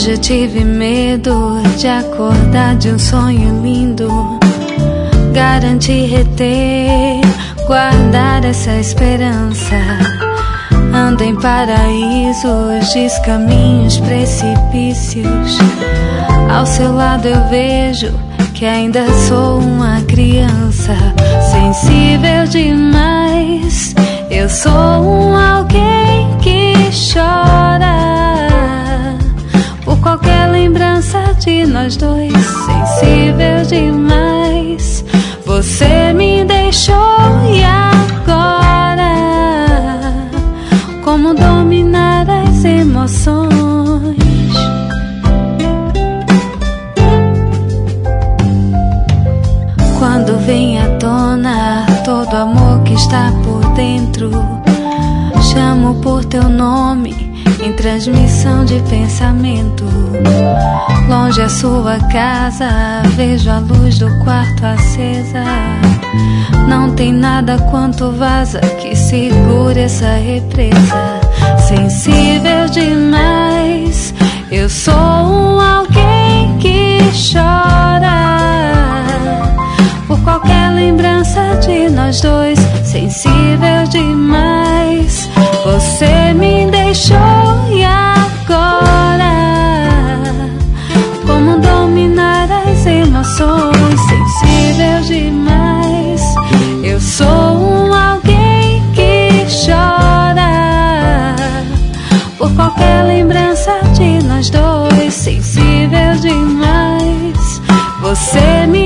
Hoje eu tive medo de acordar de um sonho lindo. Garantir, reter, guardar essa esperança. Ando em paraísos, descaminhos, precipícios. Ao seu lado eu vejo que ainda sou uma criança. Sensível demais, eu sou um alguém que chora por qualquer lembrança de nós dois. Sensível demais, você me deixou e agora como dominar as emoções? Quando vem à tona todo amor que está por dentro, chamo por teu nome em transmissão de pensamento. Longe a sua casa, vejo a luz do quarto acesa. Não tem nada quanto vaza que segure essa represa. Sensível demais, eu sou um alguém que chora por qualquer lembrança de nós dois. Sensível demais, você me deixou e agora como dominar as emoções? Sensível demais, eu sou um alguém que chora por qualquer lembrança de nós dois. Sensível demais, você me